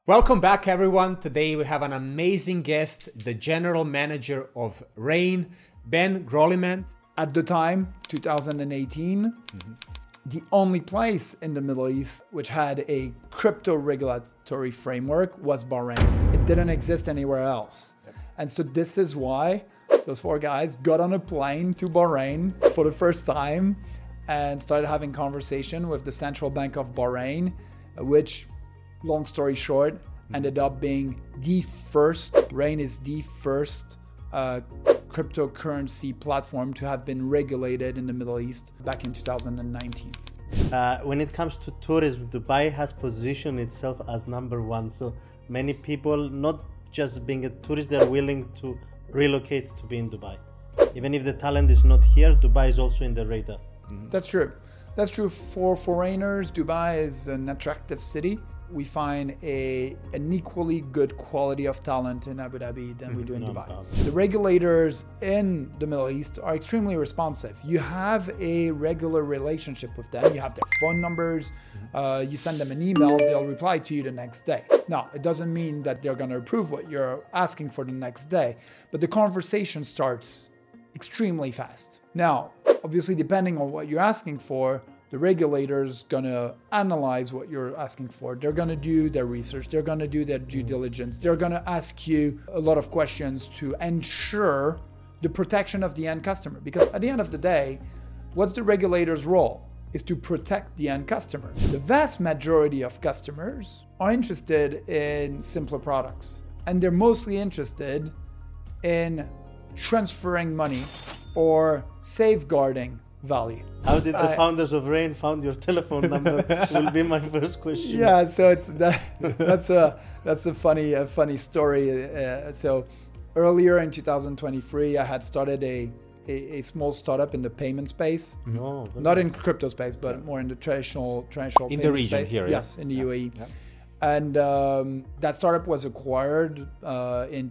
Welcome back, everyone. Today we have an amazing guest, the general manager of Rain, Ben Groliment. At the time, 2018, the only place in the Middle East which had a crypto regulatory framework was Bahrain. It didn't exist anywhere else. And so this is why those four guys got on a plane to Bahrain for the first time and started having conversation with the Central Bank of Bahrain, which, long story short, ended up being Rain is the first cryptocurrency platform to have been regulated in the Middle East back in 2019. When it comes to tourism, Dubai has positioned itself as number one. So many people, not just being a tourist, they're willing to relocate to be in Dubai. Even if the talent is not here, Dubai is also in the radar. That's true. That's true for foreigners. Dubai is an attractive city. We find an equally good quality of talent in Abu Dhabi than we do in Dubai. The regulators in the Middle East are extremely responsive. You have a regular relationship with them. You have their phone numbers. You send them an email, they'll reply to you the next day. Now, it doesn't mean that they're going to approve what you're asking for the next day, but the conversation starts extremely fast. Now, obviously, depending on what you're asking for, the regulator's gonna analyze what you're asking for. They're gonna do their research. They're gonna do their due diligence. They're gonna ask you a lot of questions to ensure the protection of the end customer. Because at the end of the day, what's the regulator's role? Is to protect the end customer. The vast majority of customers are interested in simpler products. And they're mostly interested in transferring money or safeguarding value. How did the founders of Rain found your telephone number? Will be my first question. Yeah, so that's a funny story. So earlier in 2023, I had started a small startup in the payment space. Not in crypto space, but more in the traditional in the region space. here. Yes, in the UAE. Yeah. And that startup was acquired in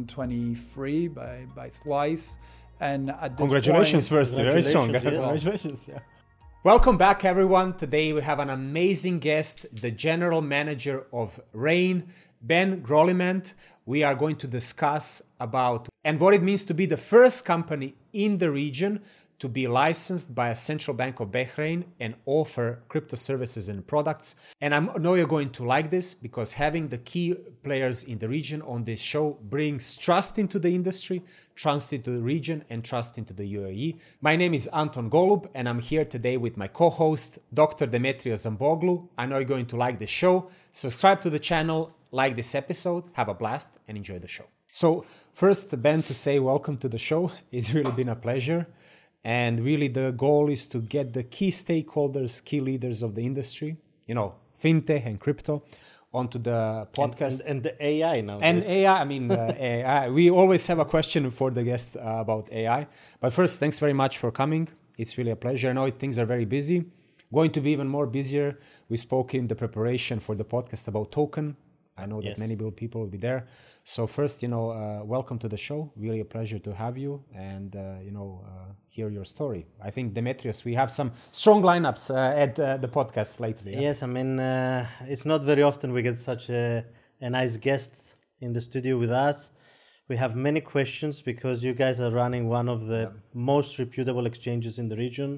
2023 by Slice. And at this Congratulations point, first, very strong. Yes. Congratulations. Yeah. Welcome back, everyone. Today we have an amazing guest, the general manager of Rain, Ben Groliment. We are going to discuss about and what it means to be the first company in the region to be licensed by a central bank of Bahrain and offer crypto services and products. And I know you're going to like this because having the key players in the region on this show brings trust into the industry, trust into the region, and trust into the UAE. My name is Anton Golub, and I'm here today with my co-host, Dr. Demetrios Zamboglu. I know you're going to like the show. Subscribe to the channel, like this episode, have a blast, and enjoy the show. So first, Ben, to say welcome to the show. It's really been a pleasure. And really the goal is to get the key stakeholders, key leaders of the industry, fintech and crypto, onto the podcast. And the AI now. And AI, AI. We always have a question for the guests about AI. But first, thanks very much for coming. It's really a pleasure. I know things are very busy. Going to be even more busier. We spoke in the preparation for the podcast about token. I know that many people will be there. So first, welcome to the show. Really a pleasure to have you and, hear your story. I think, Demetrios, we have some strong lineups at the podcast lately. Yeah? Yes, it's not very often we get such a nice guest in the studio with us. We have many questions because you guys are running one of the most reputable exchanges in the region.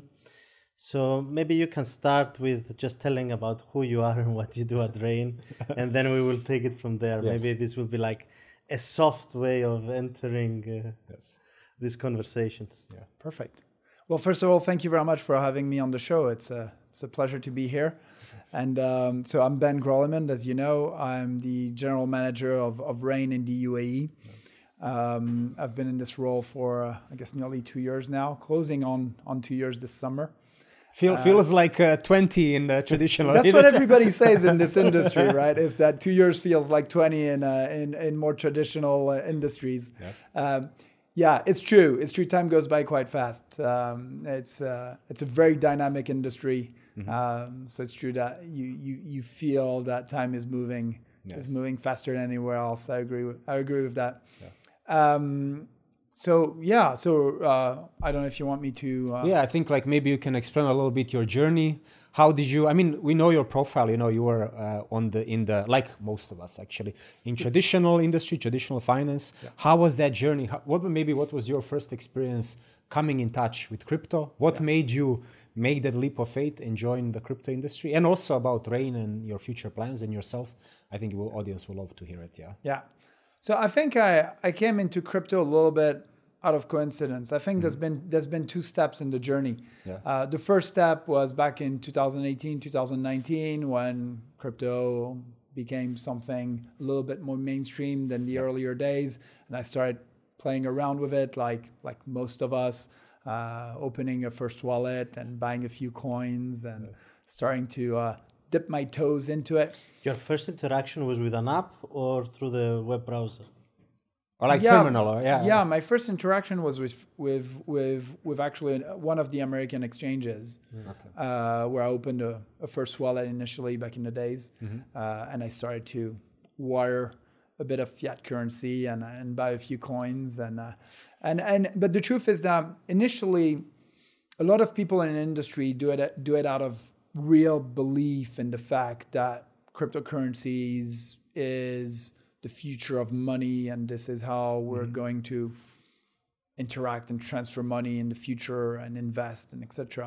So maybe you can start with just telling about who you are and what you do at Rain, and then we will take it from there. Maybe this will be like a soft way of entering these conversations. Yeah, perfect. Well, first of all, thank you very much for having me on the show. It's a pleasure to be here. Yes. And so I'm Ben Groliment, as you know. I'm the general manager of Rain in the UAE. I've been in this role for, nearly 2 years now, closing on 2 years this summer. Feels like 20 in the traditional. That's what everybody says in this industry, right? Is that 2 years feels like 20 in more traditional industries. Yeah, it's true. It's true. Time goes by quite fast. It's a very dynamic industry. So it's true that you feel that time is moving. Is moving faster than anywhere else. I agree with that. Yeah. So I don't know if you want me to. Yeah, I think like maybe you can explain a little bit your journey. How did you? I mean, we know your profile. You know, you were in the like most of us actually in traditional industry, traditional finance. Yeah. How was that journey? What was your first experience coming in touch with crypto? What made you make that leap of faith and join the crypto industry? And also about Rain and your future plans and yourself. I think the audience will love to hear it. Yeah. Yeah. So I think I came into crypto a little bit out of coincidence. I think there's been two steps in the journey. Yeah. The first step was back in 2018, 2019, when crypto became something a little bit more mainstream than the earlier days, and I started playing around with it, like most of us, opening a first wallet and buying a few coins and starting to dip my toes into it. Your first interaction was with an app or through the web browser? Or like terminal, or Yeah, my first interaction was with actually one of the American exchanges, where I opened a first wallet initially back in the days, and I started to wire a bit of fiat currency and buy a few coins but the truth is that initially, a lot of people in the industry do it out of real belief in the fact that cryptocurrencies is the future of money, and this is how we're going to interact and transfer money in the future and invest and etc.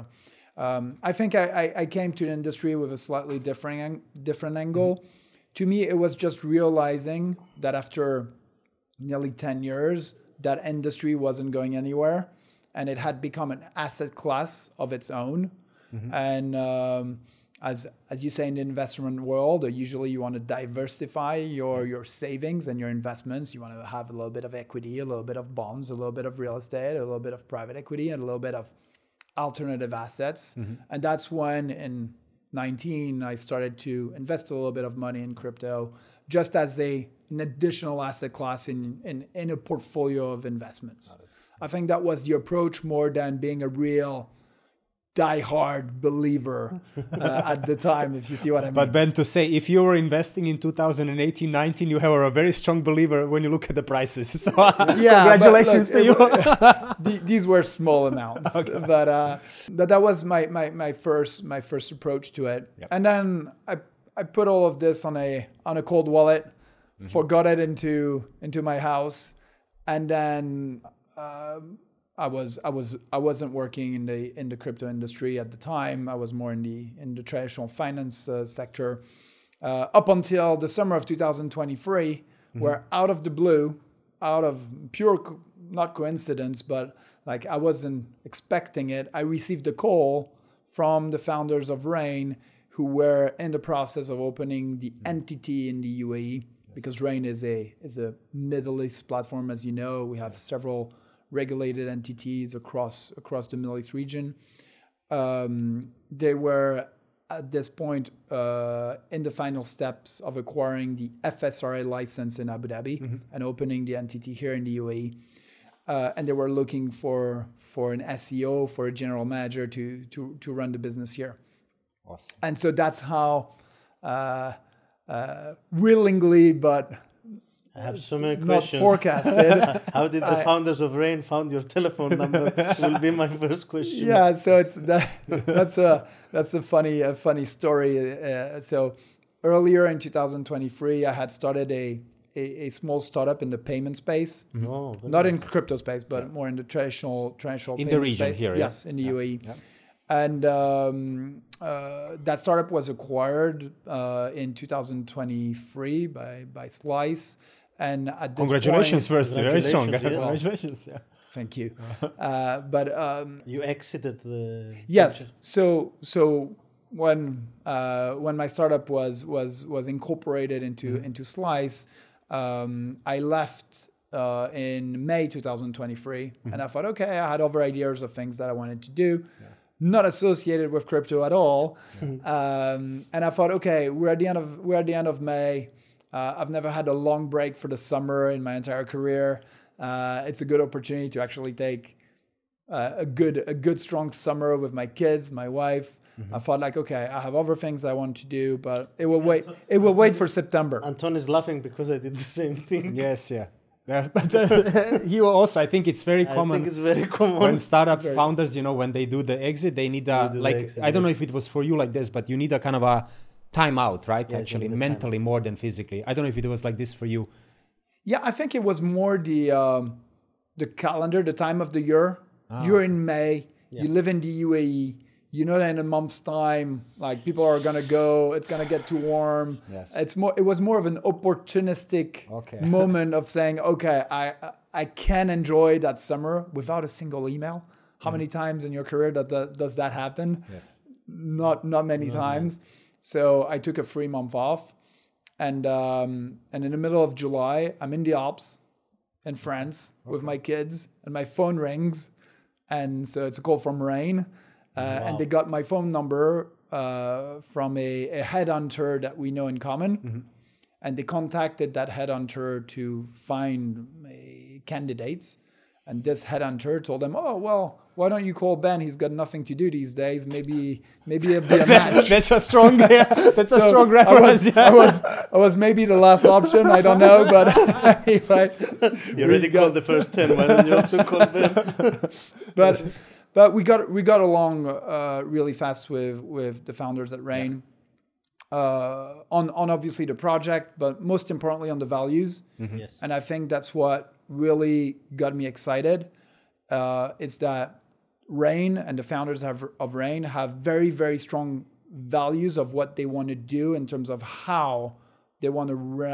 I think I came to the industry with a slightly different angle. To me, it was just realizing that after nearly 10 years, that industry wasn't going anywhere, and it had become an asset class of its own. And as you say in the investment world, usually you want to diversify your savings and your investments. You want to have a little bit of equity, a little bit of bonds, a little bit of real estate, a little bit of private equity, and a little bit of alternative assets. And that's when in 19 I started to invest a little bit of money in crypto, just as an additional asset class in a portfolio of investments. I think that was the approach more than being a real die-hard believer at the time, if you see what I mean. But Ben, to say, if you were investing in 2018, 19, you were a very strong believer when you look at the prices. So congratulations to you. These were small amounts, but that was my first approach to it. Yep. And then I put all of this on a cold wallet, forgot it into my house, and then I wasn't working in the crypto industry at the time. I was more in the traditional finance sector up until the summer of 2023, where out of the blue, out of pure not coincidence, but like I wasn't expecting it, I received a call from the founders of Rain, who were in the process of opening the entity in the UAE, because Rain is a Middle East platform, as you know. We have several regulated entities across the Middle East region. They were at this point in the final steps of acquiring the FSRA license in Abu Dhabi and opening the entity here in the UAE. And they were looking for an SEO, for a general manager to run the business here. Awesome. And so that's how willingly, but I have so many not questions. Forecasted. How did the founders of Rain found your telephone number? Will be my first question. Yeah, so that's a funny story. So earlier in 2023, I had started a small startup in the payment space, not in crypto space, but more in the traditional in the region space. Here. Yes, in the UAE. Yeah. And that startup was acquired in 2023 by Slice. And at this congratulations point, first, very strong. Yes. Congratulations. Yeah. Thank you. But you exited the yes. So when my startup was incorporated into Slice, I left in May 2023, and I thought, okay, I had other ideas of things that I wanted to do. Yeah. Not associated with crypto at all, and I thought, okay, we're at the end of May. I've never had a long break for the summer in my entire career. It's a good opportunity to actually take a good strong summer with my kids, my wife. I thought like, okay, I have other things I want to do, but it will wait. It will wait for September. Anton is laughing because I did the same thing. Yes, yeah. But he also, I think it's very common. I think it's very common. When startup founders, when they do the exit, they need I don't know if it was for you like this, but you need a kind of a timeout, right? Yes, actually, mentally more than physically. I don't know if it was like this for you. Yeah, I think it was more the calendar, the time of the year. You're in May. Yeah. You live in the UAE. You know that in a month's time, like people are gonna go. It's gonna get too warm. Yes. It was more of an opportunistic moment of saying, okay, I can enjoy that summer without a single email. How many times in your career does that happen? Yes. Not many times. So I took a 3 month off, and in the middle of July, I'm in the Alps, in France, with my kids, and my phone rings, and so it's a call from Rain. And they got my phone number from a headhunter that we know in common. And they contacted that headhunter to find candidates. And this headhunter told them, oh, well, why don't you call Ben? He's got nothing to do these days. Maybe it'll be a match. That's a strong, a strong reference. I was maybe the last option. I don't know, but anyway. You already called the first 10. Why don't you also call Ben? But we got along really fast with the founders at Rain, on obviously the project, but most importantly on the values. Yes. And I think that's what really got me excited. Is that Rain and the founders of Rain have very, very strong values of what they want to do in terms of how they want to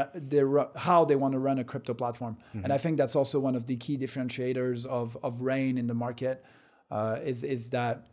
run a crypto platform. And I think that's also one of the key differentiators of Rain in the market. Is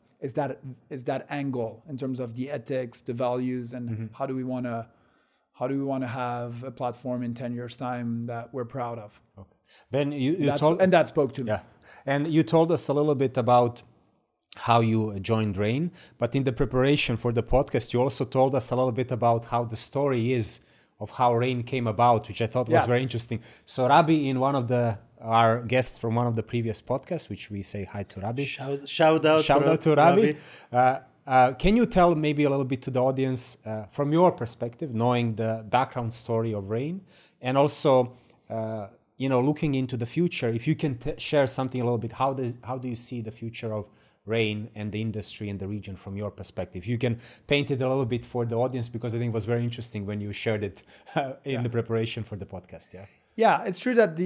that angle in terms of the ethics, the values, and how do we want to have a platform in 10 years time that we're proud of. Okay. Ben, that spoke to me. Yeah, and you told us a little bit about how you joined Rain, but in the preparation for the podcast, you also told us a little bit about how the story is of how Rain came about, which I thought was very interesting. So Rabbi, in one of our guests from one of the previous podcasts, which we say hi to Rabbi. Shout out to Rabbi. Can you tell maybe a little bit to the audience from your perspective, knowing the background story of Rain, and also looking into the future, if you can share something a little bit, how do you see the future of Rain and the industry and the region from your perspective? You can paint it a little bit for the audience, because I think it was very interesting when you shared it in the preparation for the podcast. Yeah, it's true that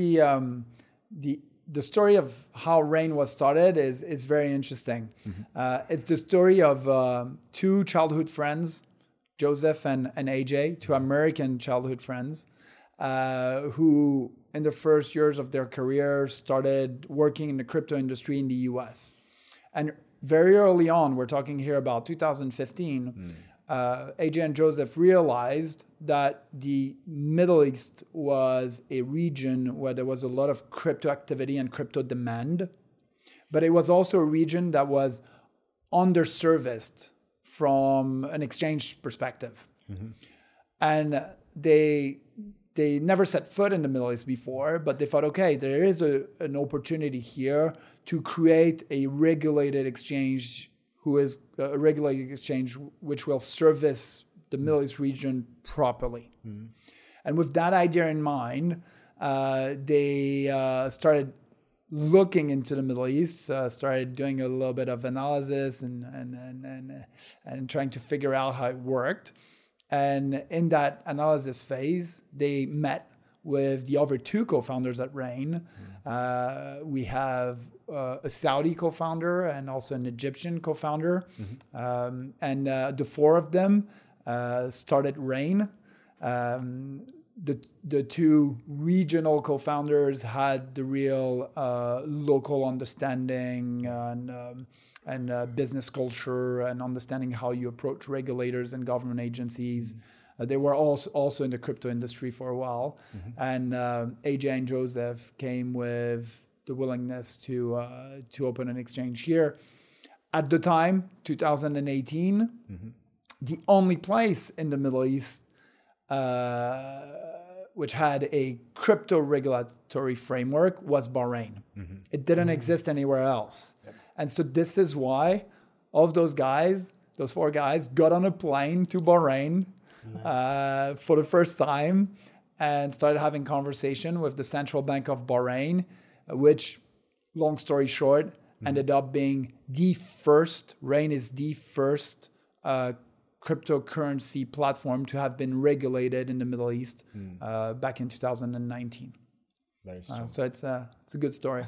the story of how Rain was started is very interesting. It's the story of two childhood friends, Joseph and AJ, two American childhood friends, who in the first years of their career started working in the crypto industry in the US. And very early on, we're talking here about 2015, AJ and Joseph realized that the Middle East was a region where there was a lot of crypto activity and crypto demand, but it was also a region that was underserviced from an exchange perspective. And they never set foot in the Middle East before, but they thought, okay, there is an opportunity here to create a regulated exchange which will service the Middle East region properly. And with that idea in mind, they started looking into the Middle East, started doing a little bit of analysis and trying to figure out how it worked. And in that analysis phase, they met with the other two co-founders at Rain. We have a Saudi co-founder and also an Egyptian co-founder. And the four of them started Rain. The two regional co-founders had the real local understanding and business culture and understanding how you approach regulators and government agencies. They were also in the crypto industry for a while. And AJ and Joseph came with the willingness to open an exchange here. At the time, 2018, the only place in the Middle East which had a crypto regulatory framework was Bahrain. It didn't exist anywhere else. And so this is why all of those four guys, got on a plane to Bahrain for the first time and started having conversation with the Central Bank of Bahrain, which, long story short, ended up being Rain is the first cryptocurrency platform to have been regulated in the Middle East back in 2019. Very strong. So it's a good story.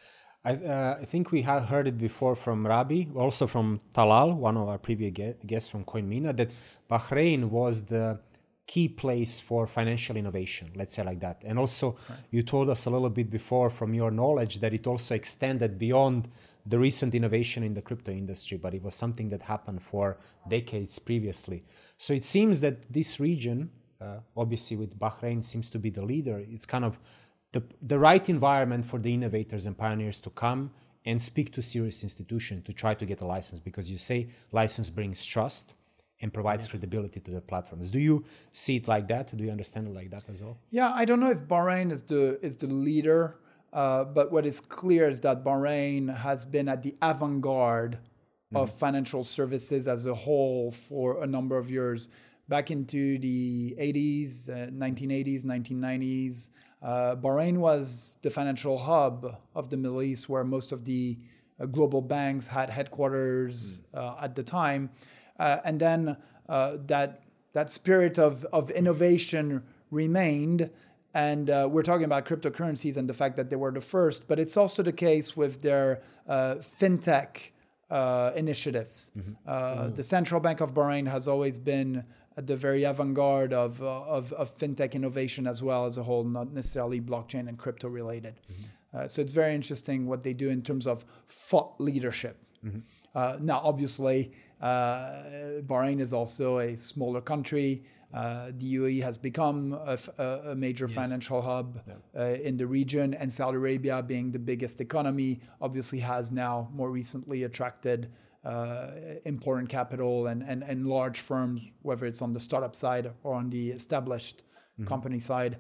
I think we have heard it before from Rabi, also from Talal, one of our previous guests from CoinMina, that Bahrain was the key place for financial innovation, let's say like that. And also, you told us a little bit before from your knowledge that it also extended beyond the recent innovation in the crypto industry, but it was something that happened for decades previously. So it seems that this region, obviously with Bahrain seems to be the leader, it's kind of the right environment for the innovators and pioneers to come and speak to serious institutions to try to get a license, because you say license brings trust and provides credibility to the platforms. Do you see it like that? Do you understand it like that as well? Yeah, I don't know if Bahrain is the leader, but what is clear is that Bahrain has been at the avant-garde of financial services as a whole for a number of years. Back into the 80s, 1980s, 1990s, Bahrain was the financial hub of the Middle East, where most of the global banks had headquarters at the time. And then that spirit of innovation remained. And we're talking about cryptocurrencies and the fact that they were the first, but it's also the case with their fintech initiatives. The Central Bank of Bahrain has always been at the very avant-garde of fintech innovation as well as a whole, not necessarily blockchain and crypto related. So it's very interesting what they do in terms of thought leadership. Now, obviously, Bahrain is also a smaller country. The UAE has become a major financial hub in the region, and Saudi Arabia, being the biggest economy, obviously has now more recently attracted important capital and large firms, whether it's on the startup side or on the established company side,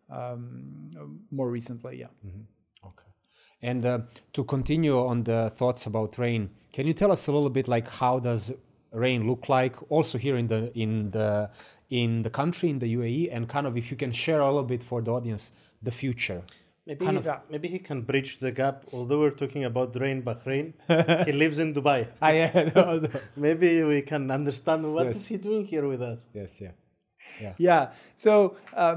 more recently, Okay. And to continue on the thoughts about Rain, can you tell us a little bit like how does Rain look like also here in the country, in the UAE, and kind of if you can share a little bit for the audience the future? Maybe he can bridge the gap. Although we're talking about Rain Bahrain, he lives in Dubai. No. Maybe we can understand what is he doing here with us. Yes, yeah. So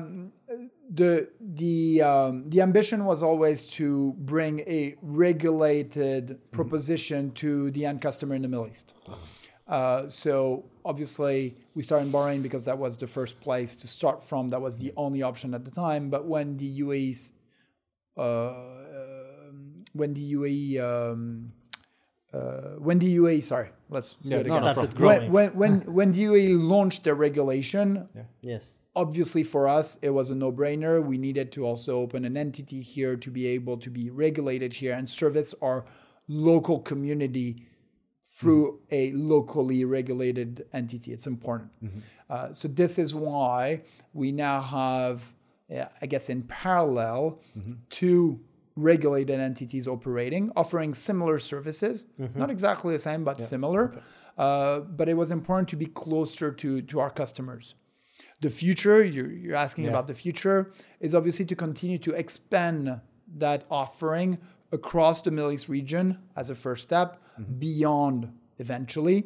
the ambition was always to bring a regulated proposition to the end customer in the Middle East. So obviously we started in Bahrain because that was the first place to start from. That was the only option at the time. But when the UAE started growing. When the UAE launched their regulation, yes, obviously for us it was a no-brainer. We needed to also open an entity here to be able to be regulated here and service our local community through a locally regulated entity. It's important. So this is why we now have, I guess in parallel, two regulated entities operating, offering similar services, not exactly the same, but similar. But it was important to be closer to our customers. The future, you're asking about the future, is obviously to continue to expand that offering across the Middle East region as a first step, beyond eventually.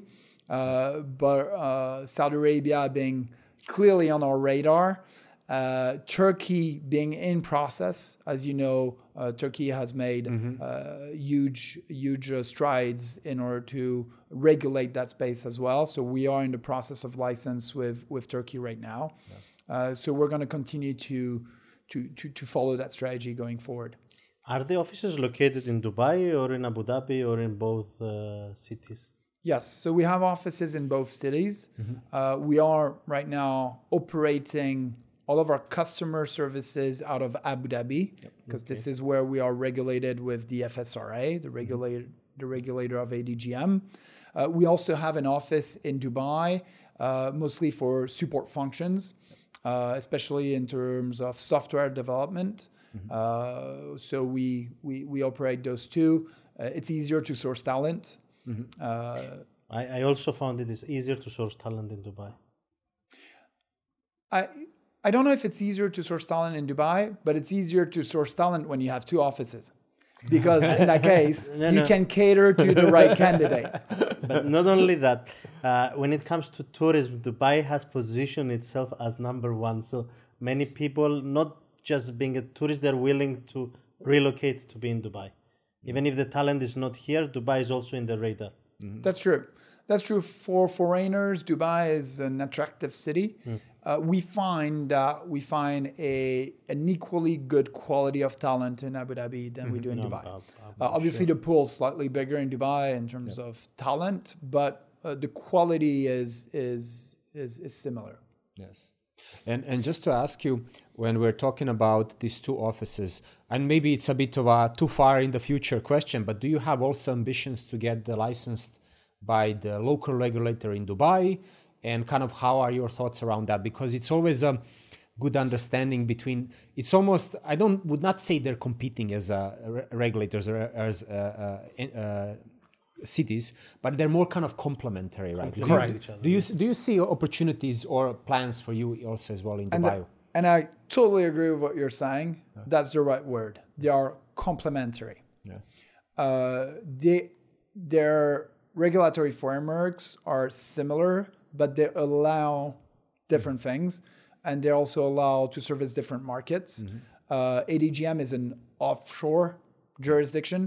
But Saudi Arabia being clearly on our radar, Turkey being in process. As you know, Turkey has made huge strides in order to regulate that space as well. So we are in the process of license with Turkey right now. So we're going to continue to follow that strategy going forward. Are the offices located in Dubai or in Abu Dhabi or in both cities? Yes, so we have offices in both cities. We are right now operating all of our customer services out of Abu Dhabi, because this is where we are regulated with the FSRA, the regulator of ADGM. We also have an office in Dubai, mostly for support functions, especially in terms of software development. So we operate those two. It's easier to source talent. I also found it is easier to source talent in Dubai. I don't know if it's easier to source talent in Dubai, but it's easier to source talent when you have two offices. Because in that case, you can cater to the right candidate. But not only that, when it comes to tourism, Dubai has positioned itself as number one. So many people, not just being a tourist, they're willing to relocate to be in Dubai. Even if the talent is not here, Dubai is also in the radar. Mm-hmm. That's true. That's true for foreigners. Dubai is an attractive city. We find an equally good quality of talent in Abu Dhabi than we do in Dubai. Obviously, the pool's slightly bigger in Dubai in terms of talent, but the quality is similar. Yes. And just to ask you, when we're talking about these two offices, and maybe it's a bit of a too far in the future question, but do you have also ambitions to get the licensed by the local regulator in Dubai? And kind of how are your thoughts around that? Because it's always a good understanding between, it's almost, would not say they're competing as regulators or as cities, but they're more kind of complementary, right? Correct. Do you see opportunities or plans for you also as well in Dubai? And I totally agree with what you're saying. That's the right word. They are complementary. Their regulatory frameworks are similar, but they allow different things, and they also allow to service different markets. ADGM is an offshore jurisdiction.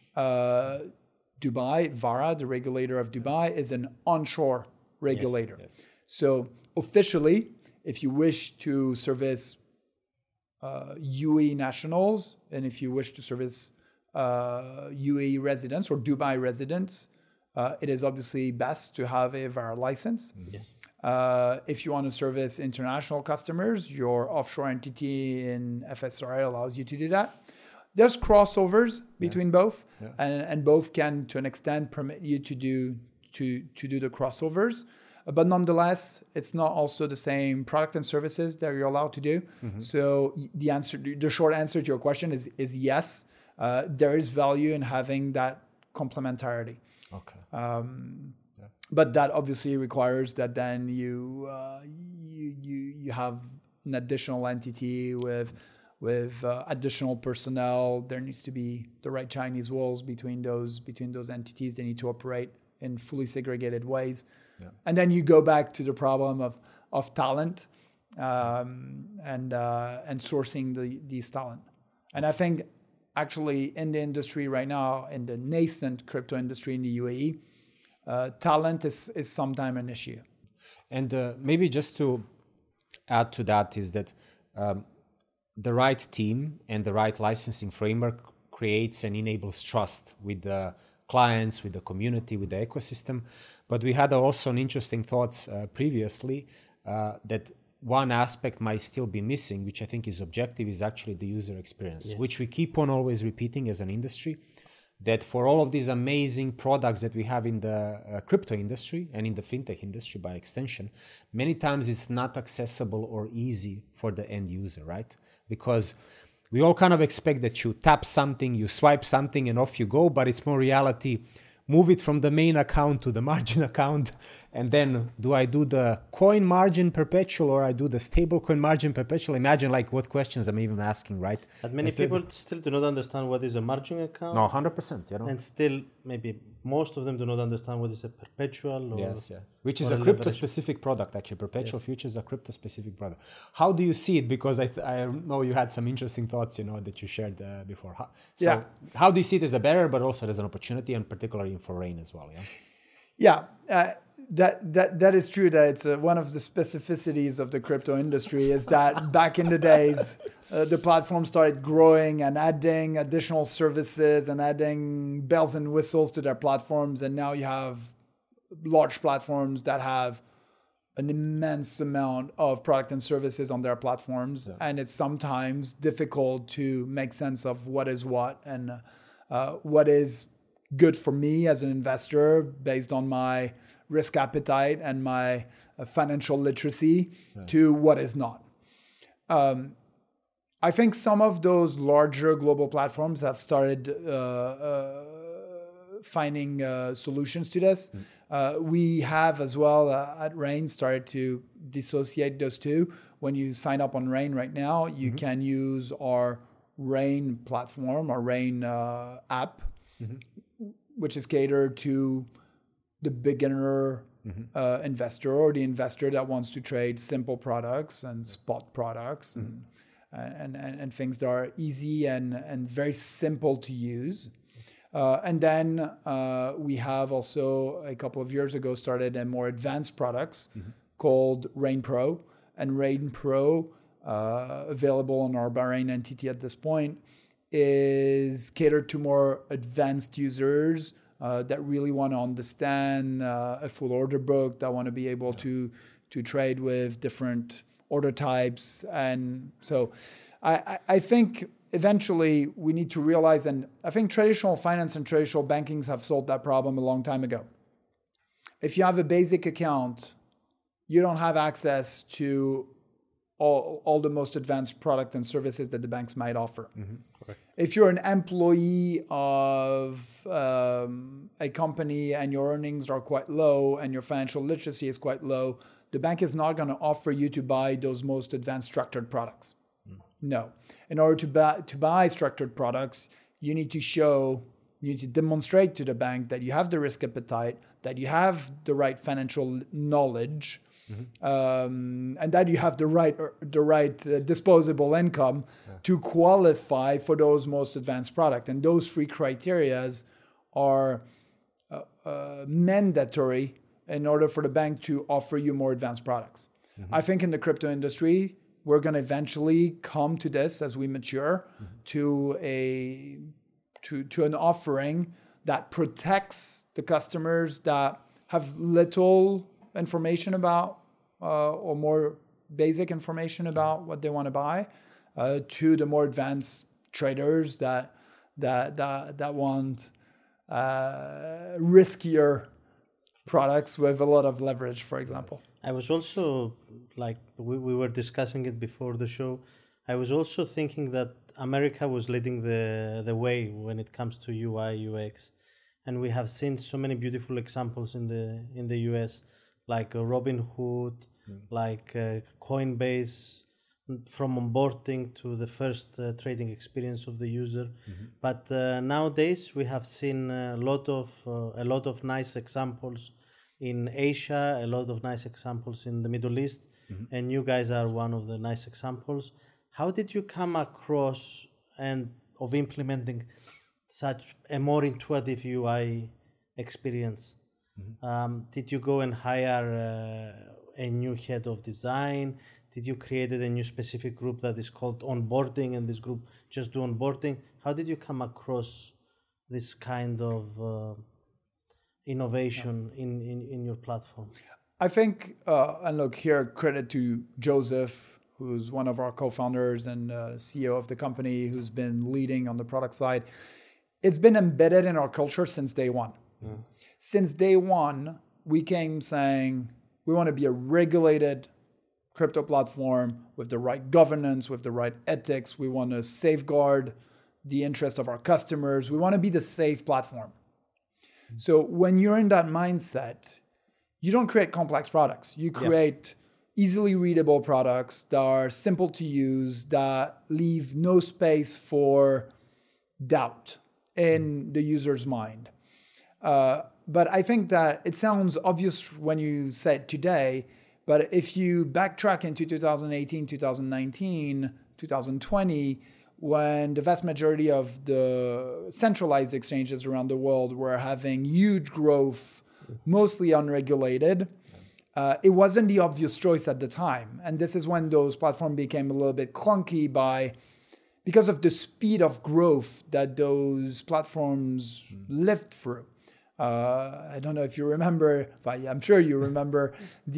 Dubai, VARA, the regulator of Dubai, is an onshore regulator. Yes. So officially, if you wish to service UAE nationals, and if you wish to service UAE residents or Dubai residents, it is obviously best to have a VARA license. Yes. If you want to service international customers, your offshore entity in FSRA allows you to do that. There's crossovers between both, and both can, to an extent, permit you to do the crossovers. But nonetheless, it's not also the same product and services that you're allowed to do. So the short answer to your question is yes. There is value in having that complementarity. Okay. But that obviously requires that then you have an additional entity with additional personnel. There needs to be the right Chinese walls between those entities. They need to operate in fully segregated ways. And then you go back to the problem of talent and sourcing these talent. And I think actually in the industry right now, in the nascent crypto industry in the UAE, talent is sometimes an issue. And maybe just to add to that is that the right team and the right licensing framework creates and enables trust with the clients, with the community, with the ecosystem. But we had also an interesting thoughts previously that one aspect might still be missing, which I think is objective, is actually the user experience, which we keep on always repeating as an industry, that for all of these amazing products that we have in the crypto industry and in the fintech industry by extension, many times it's not accessible or easy for the end user, right? Because we all kind of expect that you tap something, you swipe something and off you go, but it's more reality. Move it from the main account to the margin account. And then do I do the coin margin perpetual or I do the stable coin margin perpetual? Imagine like what questions I'm even asking, right? But many people still do not understand what is a margin account. No, 100%. You know? And still maybe most of them do not understand what is a perpetual. Or which is a crypto-specific product, actually. Perpetual futures is a crypto-specific product. How do you see it? Because I know you had some interesting thoughts, that you shared before. How do you see it as a barrier, but also as an opportunity, and particularly for Rain as well? That is true. That it's one of the specificities of the crypto industry is that back in the days, the platform started growing and adding additional services and adding bells and whistles to their platforms, and now you have large platforms that have an immense amount of product and services on their platforms, and it's sometimes difficult to make sense of what is what and what is good for me as an investor based on my risk appetite and my financial literacy to what is not. I think some of those larger global platforms have started finding solutions to this. We have as well at Rain started to dissociate those two. When you sign up on Rain right now, you can use our Rain platform, our Rain app, which is catered to the beginner investor or the investor that wants to trade simple products and spot products and things that are easy and very simple to use. And then we have also a couple of years ago started a more advanced products called Rain Pro. And Rain Pro, available on our Bahrain entity at this point, is catered to more advanced users that really want to understand a full order book, that want to be able to trade with different order types. And so I think eventually we need to realize, and I think traditional finance and traditional bankings have solved that problem a long time ago. If you have a basic account, you don't have access to all the most advanced product and services that the banks might offer. Correct. If you're an employee of a company and your earnings are quite low and your financial literacy is quite low, the bank is not going to offer you to buy those most advanced structured products. No. In order to buy structured products, you need to demonstrate to the bank that you have the risk appetite, that you have the right financial knowledge, and that you have the right disposable income to qualify for those most advanced products. And those three criterias are mandatory in order for the bank to offer you more advanced products. I think in the crypto industry, we're going to eventually come to this as we mature to an offering that protects the customers that have little information about or more basic information about what they want to buy, to the more advanced traders that want riskier products with a lot of leverage, for example. I was also, like we were discussing it before the show, I was also thinking that America was leading the way when it comes to UI, UX. And we have seen so many beautiful examples in the US, like Robinhood, like Coinbase, from onboarding to the first trading experience of the user. But nowadays we have seen a lot of nice examples in Asia, a lot of nice examples in the Middle East, and you guys are one of the nice examples. How did you come across of implementing such a more intuitive UI experience? Did you go and hire a new head of design? Did you create a new specific group that is called onboarding, and this group just do onboarding? How did you come across this kind of innovation in your platform? I think, and look here, credit to Joseph, who's one of our co-founders and CEO of the company, who's been leading on the product side. It's been embedded in our culture since day one. Since day one, we came saying we want to be a regulated crypto platform with the right governance, with the right ethics. We want to safeguard the interest of our customers. We want to be the safe platform. So when you're in that mindset, you don't create complex products. You create easily readable products that are simple to use, that leave no space for doubt in the user's mind. But I think that it sounds obvious when you say it today, but if you backtrack into 2018, 2019, 2020, when the vast majority of the centralized exchanges around the world were having huge growth, mostly unregulated, it wasn't the obvious choice at the time. And this is when those platforms became a little bit clunky because of the speed of growth that those platforms lived through. I don't know if you remember, I'm sure you remember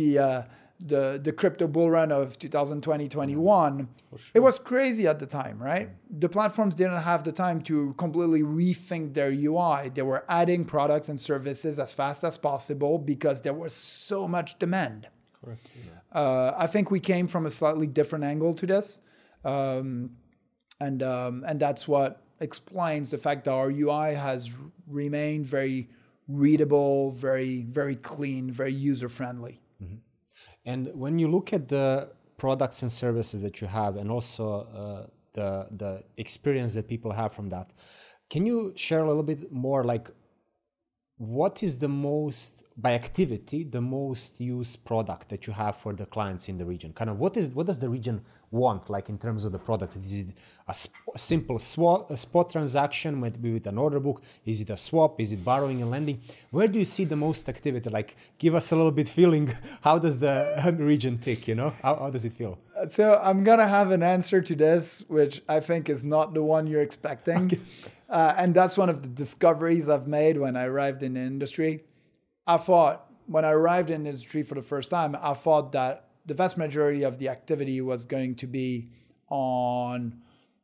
the crypto bull run of 2020-21. Sure. It was crazy at the time, right? The platforms didn't have the time to completely rethink their UI. They were adding products and services as fast as possible because there was so much demand. Correct. I think we came from a slightly different angle to this. And that's what explains the fact that our UI has remained very readable, very, very clean, very user-friendly. Mm-hmm. And when you look at the products and services that you have, and also the experience that people have from that, can you share a little bit more, like, what is the most, by activity, the most used product that you have for the clients in the region? Kind of what does the region want, like, in terms of the product? Is it a simple spot transaction, maybe with an order book? Is it a swap? Is it borrowing and lending? Where do you see the most activity? Like, give us a little bit feeling. How does the region tick, How does it feel? So I'm going to have an answer to this, which I think is not the one you're expecting. Okay. And that's one of the discoveries I've made when I arrived in the industry. When I arrived in the industry for the first time, I thought that the vast majority of the activity was going to be on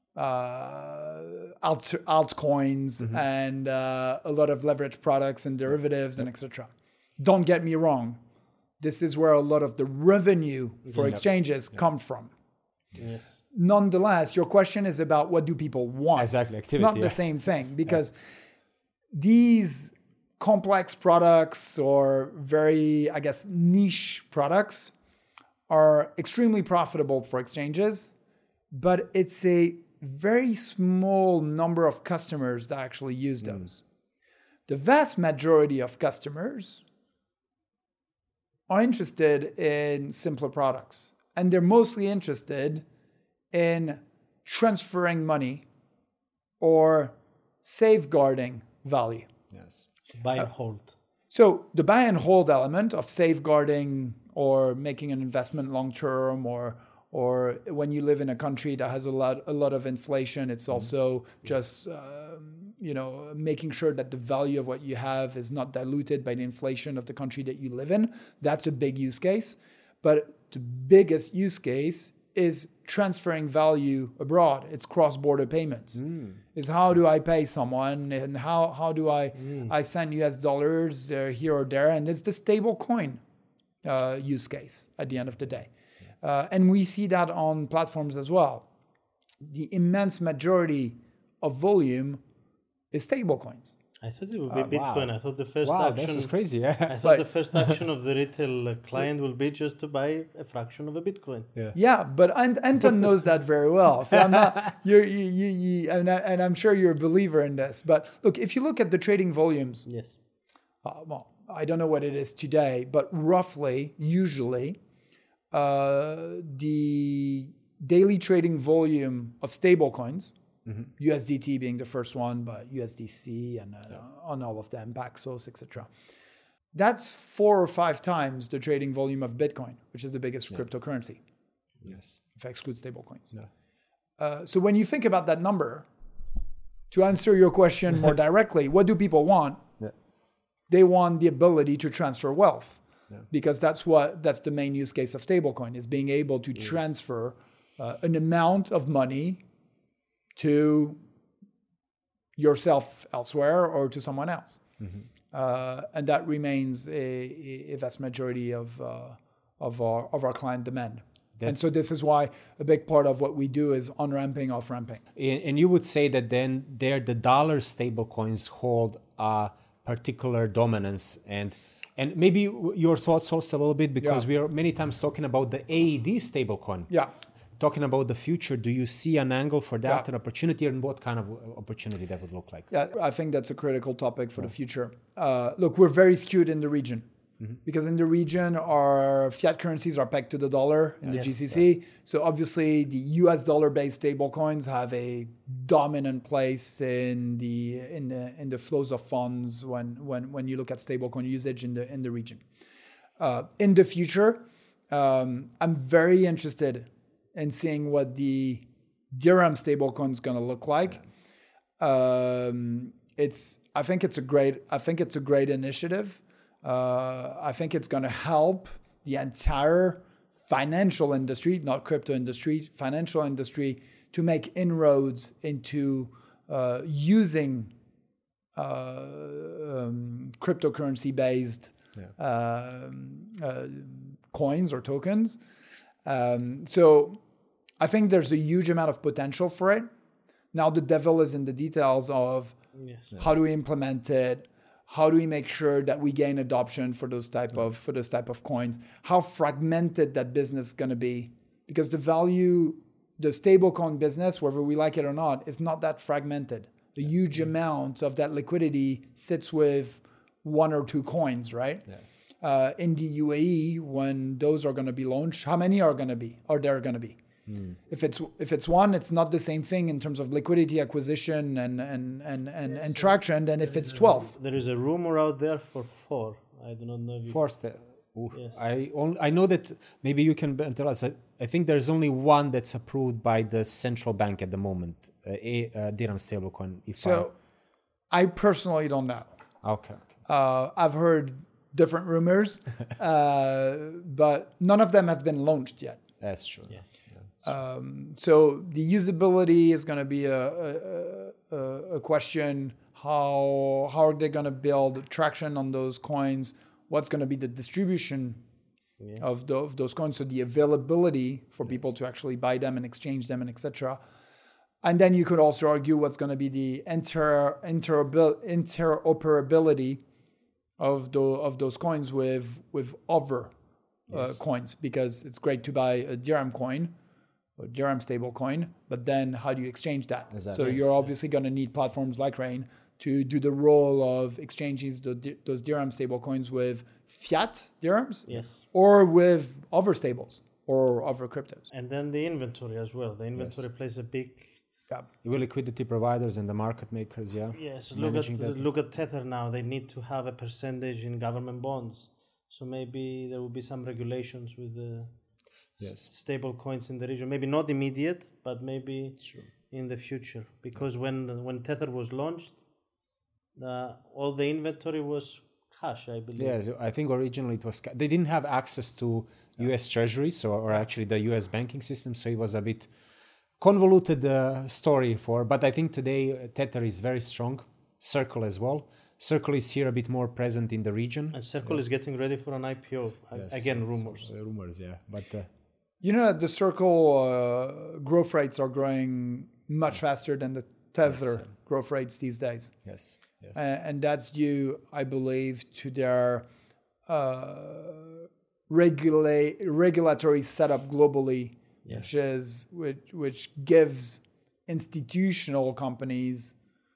altcoins mm-hmm. and a lot of leverage products and derivatives and etc. Don't get me wrong. This is where a lot of the revenue for exchanges come from. Yes. Nonetheless, your question is about what do people want. Exactly. Activity, it's not the same thing, because these complex products or very, I guess, niche products are extremely profitable for exchanges, but it's a very small number of customers that actually use those. The vast majority of customers are interested in simpler products, and they're mostly interested in transferring money or safeguarding value. Yes. Buy and hold. So the buy and hold element of safeguarding or making an investment long term, or when you live in a country that has a lot of inflation, it's also just making sure that the value of what you have is not diluted by the inflation of the country that you live in. That's a big use case. But the biggest use case is transferring value abroad. It's cross-border payments. Is how do I pay someone, and how do I send US dollars here or there? And it's the stable coin use case at the end of the day. And we see that on platforms as well. The immense majority of volume is stable coins. I thought it would be Bitcoin. Wow. I thought the first action... This is crazy, yeah. I thought the first action of the retail client will be just to buy a fraction of a Bitcoin. Yeah, but Anton knows that very well. So I'm not... and I'm sure you're a believer in this. But look, if you look at the trading volumes... Yes. I don't know what it is today, but roughly, usually, the daily trading volume of stable coins... Mm-hmm. USDT being the first one, but USDC and on all of them, Paxos, etc. That's 4 or 5 times the trading volume of Bitcoin, which is the biggest cryptocurrency. Yes, if I exclude stablecoins. So when you think about that number, to answer your question more directly, what do people want? They want the ability to transfer wealth, because that's the main use case of stablecoin, is being able to transfer an amount of money to yourself elsewhere or to someone else. Mm-hmm. And that remains a vast majority of our client demand. And so this is why a big part of what we do is on-ramping, off-ramping. And you would say that then the dollar stable coins hold a particular dominance, and maybe your thoughts also a little bit, because we are many times talking about the AED stable coin. Yeah. Talking about the future, do you see an angle for that, an opportunity, and what kind of opportunity that would look like? Yeah, I think that's a critical topic for the future. Look, we're very skewed in the region, because in the region, our fiat currencies are pegged to the dollar in the GCC. So obviously, the US dollar-based stablecoins have a dominant place in the flows of funds when you look at stablecoin usage in the region. In the future, I'm very interested and seeing what the dirham stablecoin is going to look like. I think it's a great initiative. I think it's going to help the entire financial industry, not crypto industry, financial industry, to make inroads into using cryptocurrency-based coins or tokens. So I think there's a huge amount of potential for it. Now the devil is in the details of how do we implement it, How do we make sure that we gain adoption for those type of coins? How fragmented that business is going to be? Because the stablecoin business, whether we like it or not, is not that fragmented. A huge amount of that liquidity sits with one or two coins, right? Yes. In the UAE, when those are going to be launched, how many are there going to be? If it's one, it's not the same thing in terms of liquidity acquisition and traction than if it's 12. There is a rumor out there for 4. I do not know if you... 4 steps. Yes. I know that maybe you can tell us. I think there's only one that's approved by the central bank at the moment, dirham stablecoin. I personally don't know. Okay. I've heard different rumors, but none of them have been launched yet. That's true. Yes. So the usability is going to be a question. How are they going to build traction on those coins? What's going to be the distribution of those coins? So the availability for people to actually buy them and exchange them and etc. And then you could also argue what's going to be the interoperability of those coins with other coins, because it's great to buy a dirham coin, a dirham stable coin, but then how do you exchange that? Exactly. So you're obviously going to need platforms like Rain to do the role of exchanging those dirham stable coins with fiat dirhams, or with other stables or other cryptos. And then the inventory as well. The inventory plays a big... The liquidity providers and the market makers, Yes, look at Tether now. They need to have a percentage in government bonds. So maybe there will be some regulations with the stable coins in the region. Maybe not immediate, but maybe in the future. Because when Tether was launched, all the inventory was cash, I believe. Yes, I think originally it was... They didn't have access to US treasuries or actually the US banking system, so it was a bit convoluted story but I think today Tether is very strong. Circle as well. Circle is here a bit more present in the region. And Circle is getting ready for an IPO. Again, rumors. Rumors, But... you know that the Circle growth rates are growing much faster than the Tether growth rates these days. Yes. And that's due, I believe, to their regulatory setup globally, which gives institutional companies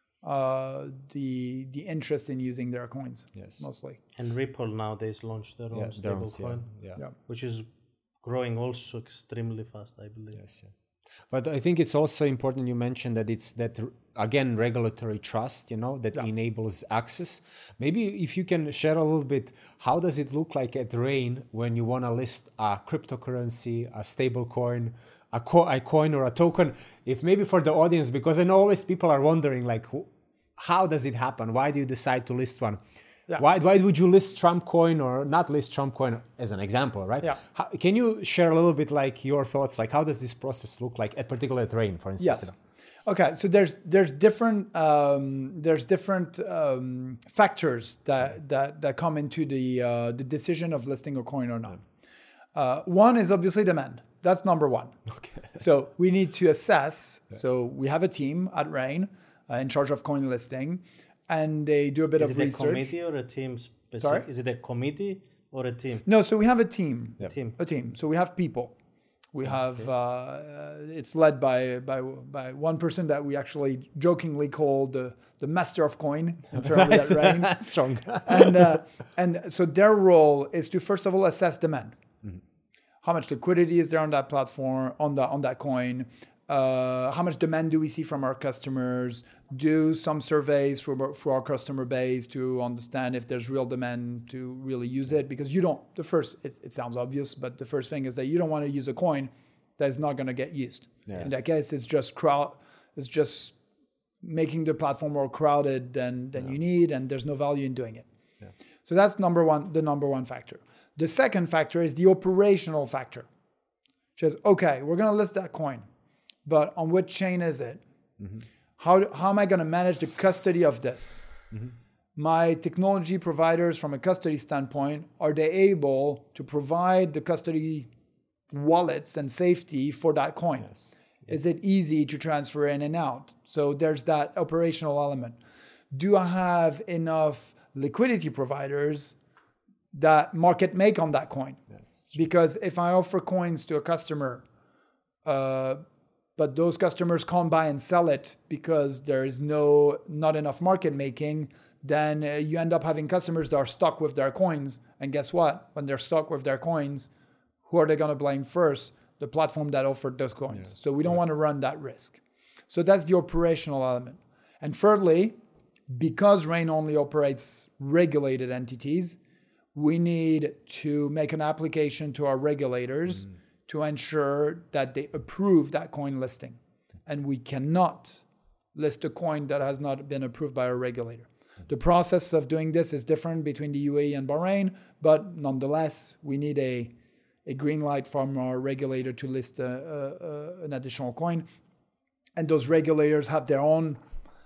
the interest in using their coins, mostly. And Ripple nowadays launched their own stable coin, which is growing also extremely fast, I believe. Yes. But I think it's also important you mentioned that it's that, again, regulatory trust, that enables access. Maybe if you can share a little bit, how does it look like at Rain when you want to list a cryptocurrency, a stable coin, a coin or a token? If maybe for the audience, because I know always people are wondering, like, how does it happen? Why do you decide to list one? Yeah. Why would you list Trump coin or not list Trump coin as an example, right? Yeah. Can you share a little bit like your thoughts, like how does this process look like, particularly at Rain, for instance? Yes. Okay, so there's different factors that come into the decision of listing a coin or not. One is obviously demand. That's number one. Okay. So we need to assess. So we have a team at Rain in charge of coin listing. And they do a bit of research. Is it a committee or a team? Sorry? Is it a committee or a team? No, so we have a team. Yep. A team. So we have people. We have, it's led by one person that we actually jokingly call the master of coin in terms of that Rain. Strong. And so their role is to, first of all, assess demand. Mm-hmm. How much liquidity is there on that platform, on that coin? How much demand do we see from our customers? Do some surveys for our customer base to understand if there's real demand to really use it. Because it sounds obvious, but the first thing is that you don't want to use a coin that is not going to get used. Yes. In that case, it's just making the platform more crowded than you need, and there's no value in doing it. Yeah. So that's the number one factor. The second factor is the operational factor. Which is, okay, we're going to list that coin. But on what chain is it? Mm-hmm. How am I going to manage the custody of this? Mm-hmm. My technology providers, from a custody standpoint, are they able to provide the custody wallets and safety for that coin? Yes. Is it easy to transfer in and out? So there's that operational element. Do I have enough liquidity providers that market make on that coin. Because if I offer coins to a customer, but those customers can't buy and sell it because there is not enough market making, then you end up having customers that are stuck with their coins. And guess what? When they're stuck with their coins, who are they going to blame first? The platform that offered those coins. Yeah. So we don't want to run that risk. So that's the operational element. And thirdly, because Rain only operates regulated entities, we need to make an application to our regulators to ensure that they approve that coin listing. And we cannot list a coin that has not been approved by a regulator. The process of doing this is different between the UAE and Bahrain, but nonetheless, we need a green light from our regulator to list an additional coin. And those regulators have their own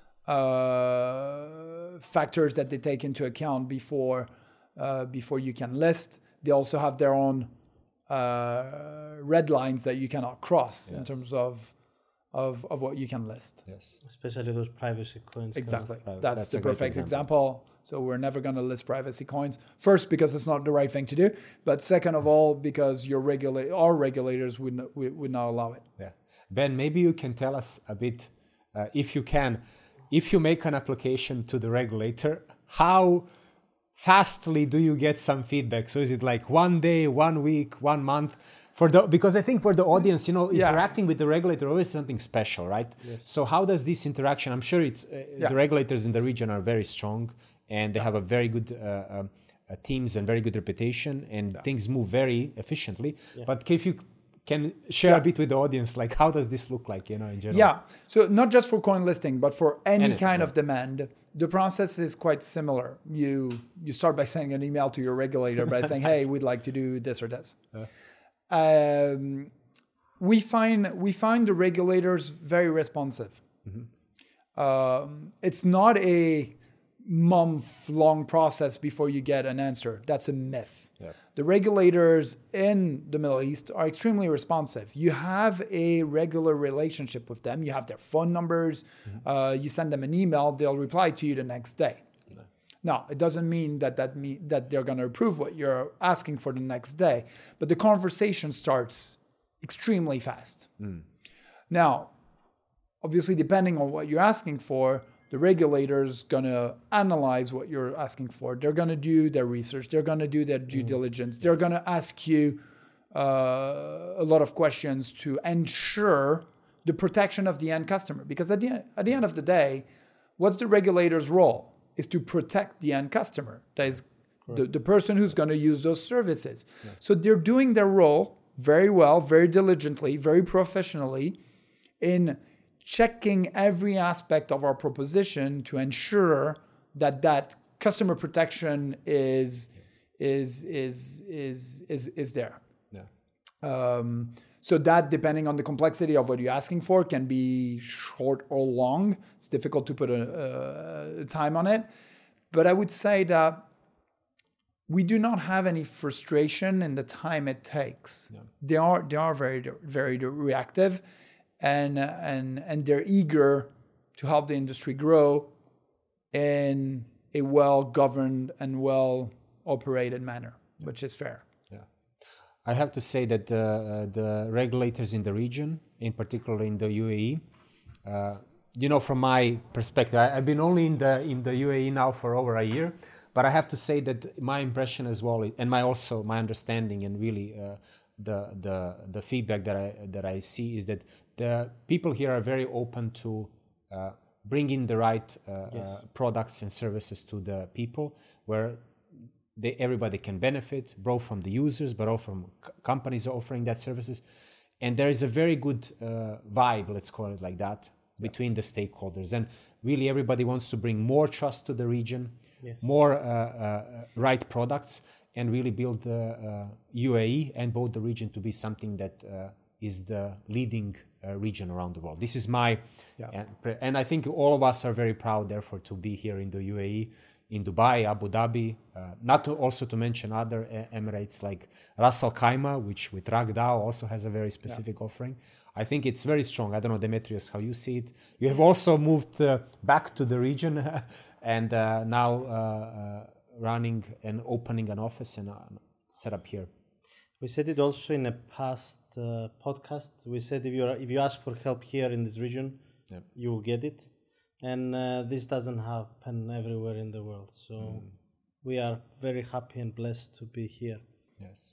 factors that they take into account before you can list. They also have their own red lines that you cannot cross in terms of what you can list. Yes, especially those privacy coins. Exactly. That's the perfect example. So we're never going to list privacy coins. First, because it's not the right thing to do. But second of all, because our regulators would not allow it. Yeah. Ben, maybe you can tell us a bit, if you make an application to the regulator, how fastly do you get some feedback? So is it like 1 day, 1 week, 1 month? Because I think for the audience, interacting with the regulator always something special, right? Yes. So how does this interaction? I'm sure it's the regulators in the region are very strong, and they have a very good teams and very good reputation, and things move very efficiently. Yeah. But if you can share a bit with the audience, like how does this look like, in general? Yeah. So not just for coin listing, but for any kind of demand, the process is quite similar. You start by sending an email to your regulator by saying, "Hey, we'd like to do this or this." We find the regulators very responsive. It's not a month-long process before you get an answer. That's a myth. Yeah. The regulators in the Middle East are extremely responsive. You have a regular relationship with them. You have their phone numbers. You send them an email, they'll reply to you the next day. Yeah. Now, it doesn't mean that they're going to approve what you're asking for the next day, but the conversation starts extremely fast. Now, obviously, depending on what you're asking for, the regulator's going to analyze what you're asking for. They're going to do their research. They're going to do their due diligence. They're going to ask you a lot of questions to ensure the protection of the end customer. Because at the end of the day, what's the regulator's role? Is to protect the end customer. That is the person who's going to use those services. Yeah. So they're doing their role very well, very diligently, very professionally in checking every aspect of our proposition to ensure that customer protection is there. Yeah. So that, depending on the complexity of what you're asking for, can be short or long. It's difficult to put a time on it. But I would say that we do not have any frustration in the time it takes. Yeah. They are very, very reactive. And they're eager to help the industry grow in a well-governed and well-operated manner, which is fair. Yeah, I have to say that the regulators in the region, in particular in the UAE, from my perspective, I've been only in the UAE now for over a year, but I have to say that my impression as well, and my understanding, and really the feedback that I see is that the people here are very open to bring in the right products and services to the people, where everybody can benefit, both from the users, but also from companies offering that services. And there is a very good vibe, let's call it like that, between the stakeholders. And really everybody wants to bring more trust to the region, more right products, and really build the UAE and both the region to be something that is the leading region around the world. This is my, and I think all of us are very proud, therefore, to be here in the UAE, in Dubai, Abu Dhabi, also to mention other Emirates like Ras Al Khaimah, which with Ragdao also has a very specific offering. I think it's very strong. I don't know, Demetrios, how you see it. You have also moved back to the region and now running and opening an office and set up here. We said it also in a past podcast. We said if you ask for help here in this region, you will get it. And this doesn't happen everywhere in the world. So we are very happy and blessed to be here. Yes.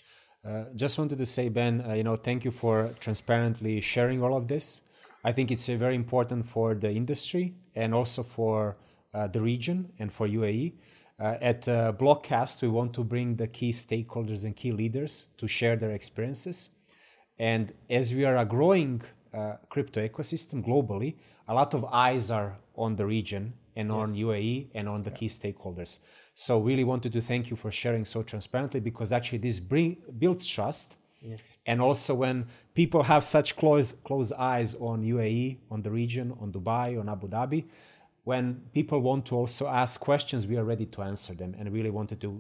Just wanted to say, Ben, thank you for transparently sharing all of this. I think it's very important for the industry and also for the region and for UAE. At Blockcast, we want to bring the key stakeholders and key leaders to share their experiences. And as we are a growing crypto ecosystem globally, a lot of eyes are on the region and on UAE and on the key stakeholders. So really wanted to thank you for sharing so transparently, because actually this builds trust. Yes. And also when people have such close eyes on UAE, on the region, on Dubai, on Abu Dhabi, when people want to also ask questions, we are ready to answer them. And really wanted to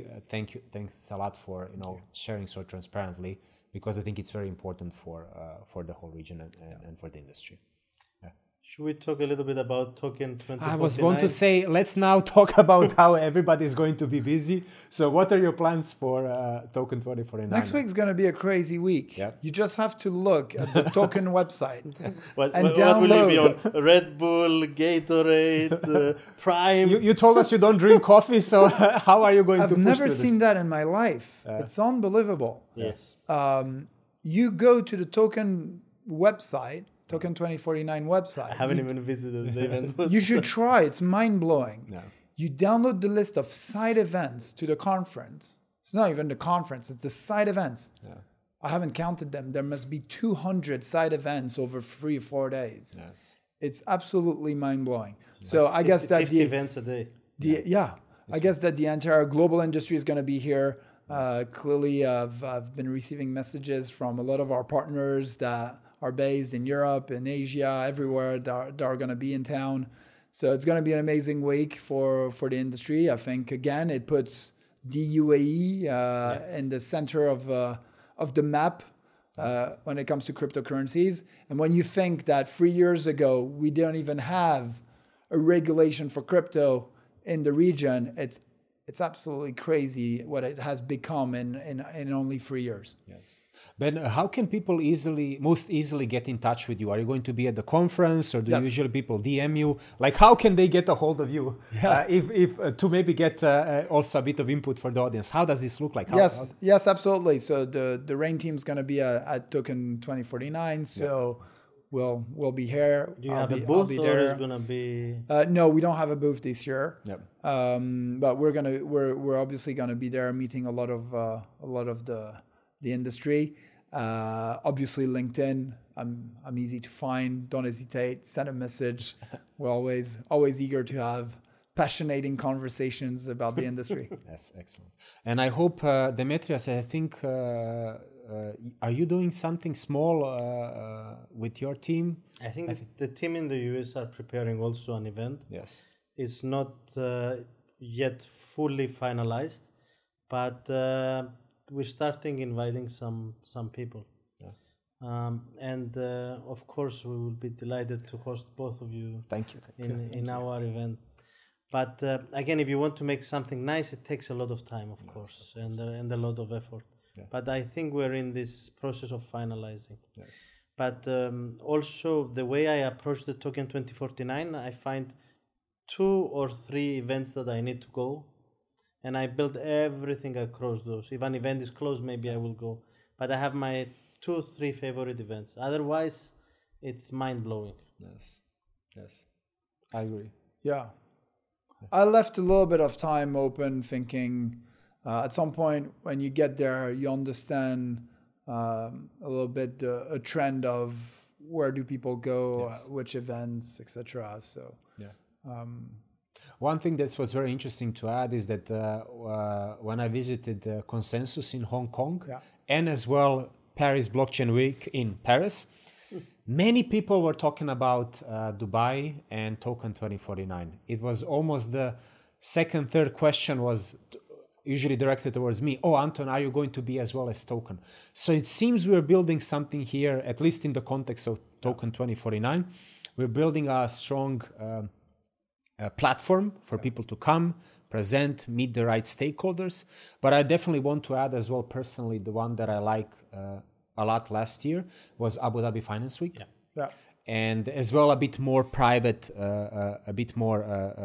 thanks a lot for sharing so transparently, because I think it's very important for the whole region and for the industry. Should we talk a little bit about Token 2049? I was going to say, let's now talk about how everybody is going to be busy. So what are your plans for Token 2049? Next week's going to be a crazy week. Yeah. You just have to look at the Token website what download. What will it be on? Red Bull, Gatorade, Prime? You told us you don't drink coffee, so how are you going to push I've never this? seen that in my life. It's unbelievable. Yes. You go to the Token website, Token 2049 website. I haven't even visited the event website. You should try. It's mind-blowing. Yeah. You download the list of side events to the conference. It's not even the conference. It's the side events. Yeah. I haven't counted them. There must be 200 side events over 3 or 4 days. Yes. It's absolutely mind-blowing. So I guess that 50 events a day. I guess that the entire global industry is going to be here. Clearly, I've been receiving messages from a lot of our partners that are based in Europe, in Asia, everywhere that are going to be in town. So it's going to be an amazing week for the industry. I think, again, it puts the UAE in the center of the map when it comes to cryptocurrencies. And when you think that 3 years ago, we didn't even have a regulation for crypto in the region, it's absolutely crazy what it has become in only 3 years. Yes. Ben, how can people most easily get in touch with you? Are you going to be at the conference, or do usually people DM you? Like, how can they get a hold of you? If to maybe get also a bit of input for the audience? How does this look like? Yes, absolutely. So the Rain team is going to be at Token 2049. So we'll be here. Do you have a booth, or is going to be? No, we don't have a booth this year. Yep. But we're obviously going to be there, meeting a lot of the industry. Obviously, LinkedIn. I'm easy to find. Don't hesitate. Send a message. We're always eager to have passionate conversations about the industry. Yes, excellent. And I hope, Demetrios, I think, are you doing something small with your team? I think the team in the US are preparing also an event. Yes. It's not yet fully finalized, but we're starting inviting some people. Yeah. And of course, we will be delighted to host both of you. Thank you. In our event. But again, if you want to make something nice, it takes a lot of time, of course, and a lot of effort. Yeah. But I think we're in this process of finalizing. Yes. But also the way I approach the Token 2049, I find 2 or 3 events that I need to go, and I build everything across those. If an event is closed, maybe I will go. But I have my 2 or 3 favorite events. Otherwise, it's mind-blowing. Yes. I agree. Yeah. I left a little bit of time open, thinking at some point when you get there, you understand a little bit a trend of where do people go, which events, etc. So, one thing that was very interesting to add is that when I visited Consensus in Hong Kong and as well Paris Blockchain Week in Paris, many people were talking about Dubai and Token 2049. It was almost the second, third question was usually directed towards me. Oh, Anton, are you going to be as well as Token? So it seems we're building something here, at least in the context of Token 2049. We're building a strong platform for people to come, present, meet the right stakeholders. But I definitely want to add as well, personally, the one that I like a lot last year was Abu Dhabi Finance Week. Yeah. And as well a bit more private, a bit more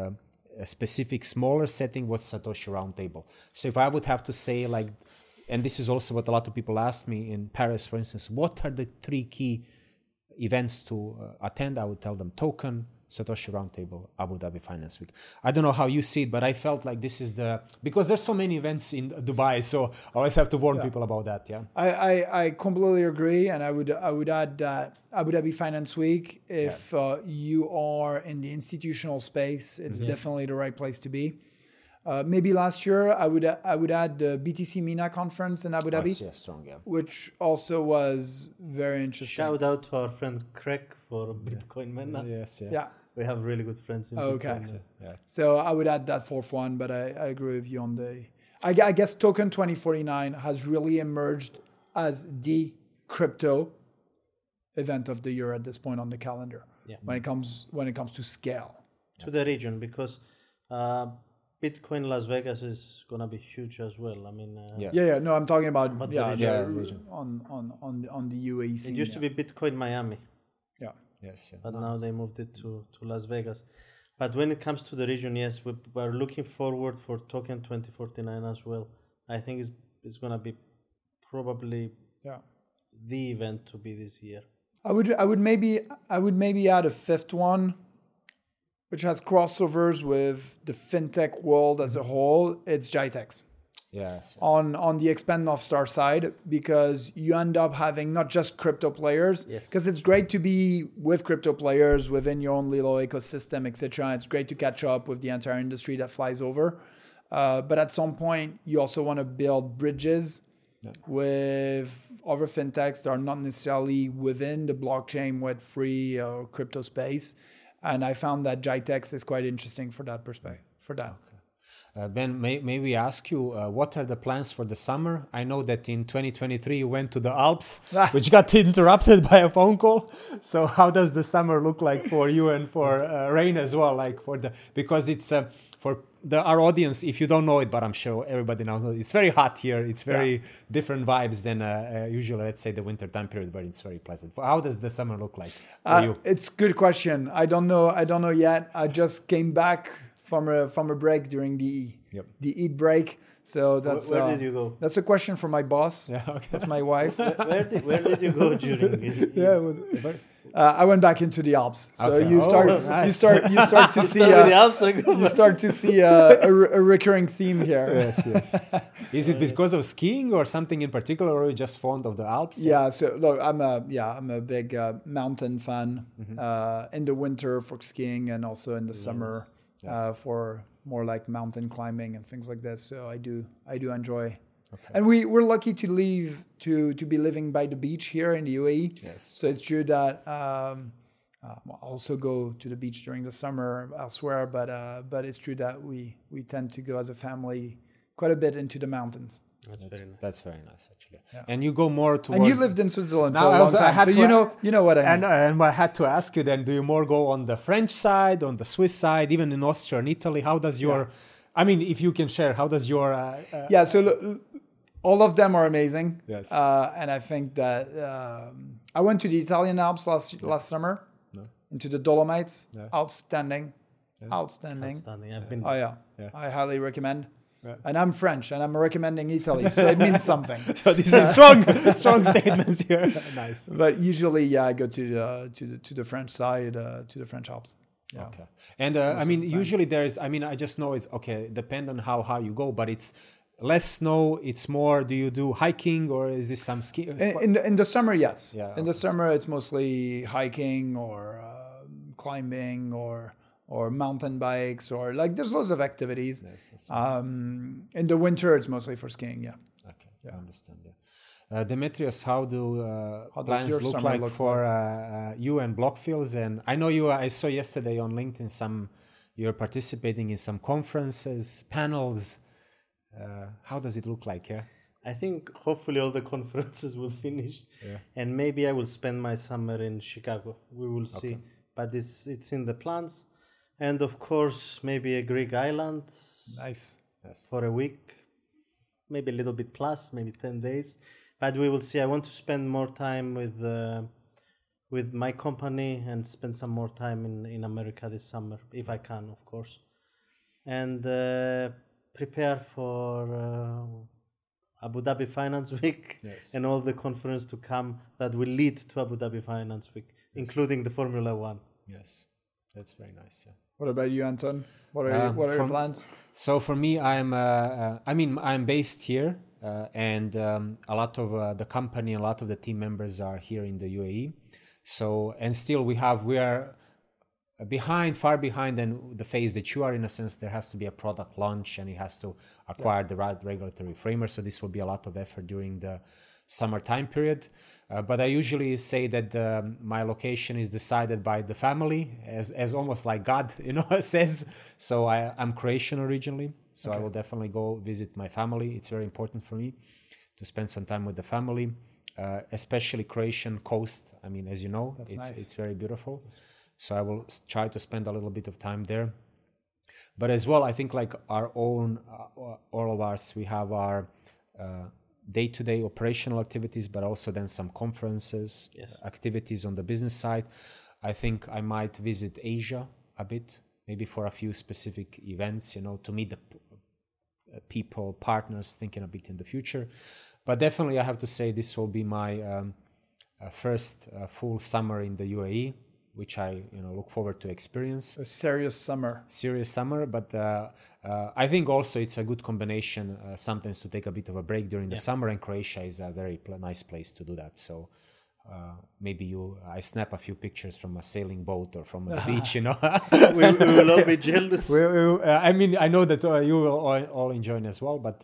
a specific, smaller setting was Satoshi Roundtable. So if I would have to say like, and this is also what a lot of people ask me in Paris, for instance, what are the 3 key events to attend? I would tell them Token, Satoshi Roundtable, Abu Dhabi Finance Week. I don't know how you see it, but I felt like this is because there's so many events in Dubai, so I always have to warn people about that. Yeah, I completely agree, and I would add that Abu Dhabi Finance Week, if you are in the institutional space, it's definitely the right place to be. Maybe last year I would add the BTC MENA conference in Abu Dhabi, strong, which also was very interesting. Shout out to our friend Craig for Bitcoin MENA. Yeah. We have really good friends in Bitcoin. So I would add that 4th one, but I agree with you on I guess Token 2049 has really emerged as the crypto event of the year at this point on the calendar. Yeah. When it comes to scale. To the region, because Bitcoin Las Vegas is gonna be huge as well. I mean, No, I'm talking about the region. on the UAE scene. It used to be Bitcoin Miami. Yeah. Yes. But now they moved it to Las Vegas. But when it comes to the region, yes, we're looking forward for Token 2049 as well. I think it's gonna be probably the event to be this year. I would maybe add a 5th one, which has crossovers with the fintech world as a whole. It's GITEX. Yes. On the Expand North Star side, because you end up having not just crypto players, because it's great to be with crypto players within your own little ecosystem, etc. It's great to catch up with the entire industry that flies over. But at some point, you also want to build bridges with other fintechs that are not necessarily within the blockchain Web3 or crypto space. And I found that GITEX is quite interesting for that perspective. Ben, may we ask you, what are the plans for the summer? I know that in 2023 you went to the Alps, which got interrupted by a phone call. So how does the summer look like for you and for Rain as well? Like because it's for our audience, if you don't know it, but I'm sure everybody knows, it's very hot here. It's very different vibes than usually, let's say, the winter time period, where it's very pleasant. How does the summer look like for you? It's a good question. I don't know yet. I just came back from a break during the Eid break. So that's where did you go? That's a question for my boss. Yeah, okay. That's my wife. Where did you go during Eid? I went back into the Alps. So you start to see you start to see a recurring theme here. Yes. Is it because of skiing or something in particular, or are you just fond of the Alps? Yeah. So look, I'm a big mountain fan. In the winter for skiing, and also in the summer for more like mountain climbing and things like this. So I do enjoy. Okay. And we're lucky to be living by the beach here in the UAE. Yes. So it's true that I also go to the beach during the summer elsewhere, but it's true that we tend to go as a family quite a bit into the mountains. That's very nice, actually. Yeah. And you go more towards... And you lived in Switzerland for a long time, so you know what I mean. And I had to ask you then, do you more go on the French side, on the Swiss side, even in Austria and Italy? How does your... I mean, if you can share, how does your... So all of them are amazing. Yes. And I think that I went to the Italian Alps last summer, into the Dolomites. Yeah. Outstanding. I've been... Oh, yeah. I highly recommend. Yeah. And I'm French, and I'm recommending Italy, so it means something. So this is strong statements here. Nice. But usually, I go to the French side, to the French Alps. Yeah. Okay. And I mean, usually there is. I mean, I just know it's okay. Depend on how high you go, but it's less snow. It's more. Do you do hiking, or is this some ski? In the summer, yes. Yeah. In the summer, it's mostly hiking or climbing or mountain bikes, or like there's loads of activities. Yes. In the winter, it's mostly for skiing. Yeah. Okay. Yeah. I understand. Yeah. Demetrios, how do plans look like for you and Blockfields? And I know I saw yesterday on LinkedIn you're participating in some conferences, panels. How does it look like? Yeah. I think hopefully all the conferences will finish, and maybe I will spend my summer in Chicago. We will see, but it's in the plans, and of course maybe a Greek island. Nice. Yes. For a week, maybe a little bit plus, maybe 10 days, but we will see. I want to spend more time with my company and spend some more time in America this summer, if I can, of course, and prepare for Abu Dhabi Finance Week and all the conference to come that will lead to Abu Dhabi Finance Week, including the Formula One. Yes, that's very nice. Yeah. What about you, Anton? What are your plans? So for me, I'm based here, and a lot of the company, a lot of the team members are here in the UAE. So, and still we are far behind than the phase that you are. In a sense, there has to be a product launch and it has to acquire the right regulatory framework. So this will be a lot of effort during the summer time period. But I usually say that my location is decided by the family, as almost like God, says. So I'm Croatian originally. So I will definitely go visit my family. It's very important for me to spend some time with the family, especially Croatian coast. I mean, as you know, it's very beautiful. So I will try to spend a little bit of time there. But as well, I think like our own, all of us, we have our day-to-day operational activities, but also then some conferences, activities on the business side. I think I might visit Asia a bit, maybe for a few specific events, to meet the people, partners, thinking a bit in the future. But definitely I have to say this will be my first full summer in the UAE, which I look forward to experience. A serious summer, but I think also it's a good combination sometimes to take a bit of a break during the summer, and Croatia is a very nice place to do that. So maybe I snap a few pictures from a sailing boat or from the beach, we will all be jealous. I mean, I know that you will all enjoy it as well, but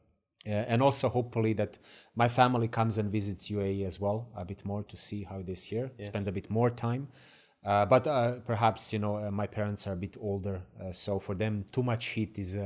and also hopefully that my family comes and visits UAE as well a bit more to see how it is here, spend a bit more time. But perhaps, my parents are a bit older, so for them too much heat is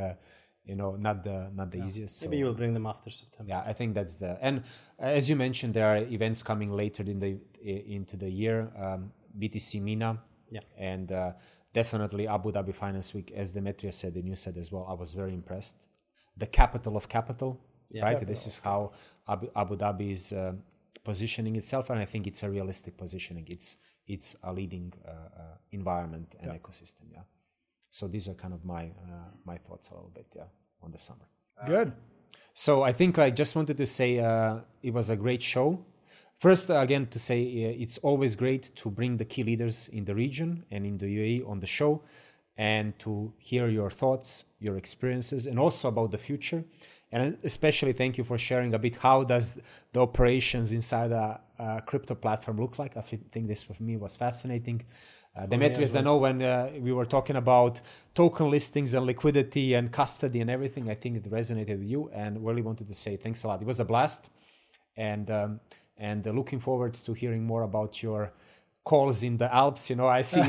not the easiest. Maybe you will bring them after September. Yeah, I think that's and as you mentioned, there are events coming later into the year, BTC MENA, and definitely Abu Dhabi Finance Week, as Demetrios said and you said as well. I was very impressed. The capital of capital, right? Capital. This is how Abu Dhabi is positioning itself, and I think it's a realistic positioning. It's a leading environment and ecosystem. Yeah. So these are kind of my thoughts a little bit. Yeah, on the summer. Good. So I think I just wanted to say it was a great show. First, again, to say it's always great to bring the key leaders in the region and in the UAE on the show, and to hear your thoughts, your experiences, and also about the future. And especially thank you for sharing a bit how does the operations inside a crypto platform look like. I think this for me was fascinating. Demetrios, I know when we were talking about token listings and liquidity and custody and everything, I think it resonated with you, and really wanted to say thanks a lot. It was a blast, and looking forward to hearing more about your calls in the Alps. I see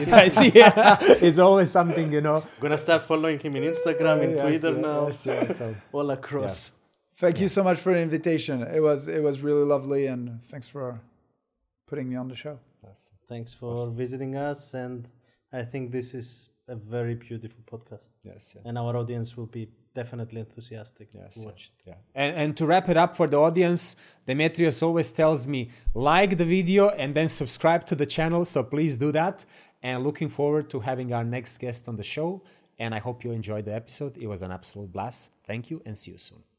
it's always something. I'm gonna start following him in Instagram and Twitter now. So all across. Thank you so much for the invitation. It was really lovely, and thanks for putting me on the show. Thanks for visiting us, and I think this is a very beautiful podcast. And our audience will be definitely enthusiastic to watch it. Yeah. And to wrap it up for the audience, Demetrios always tells me, like the video and then subscribe to the channel. So please do that. And looking forward to having our next guest on the show. And I hope you enjoyed the episode. It was an absolute blast. Thank you and see you soon.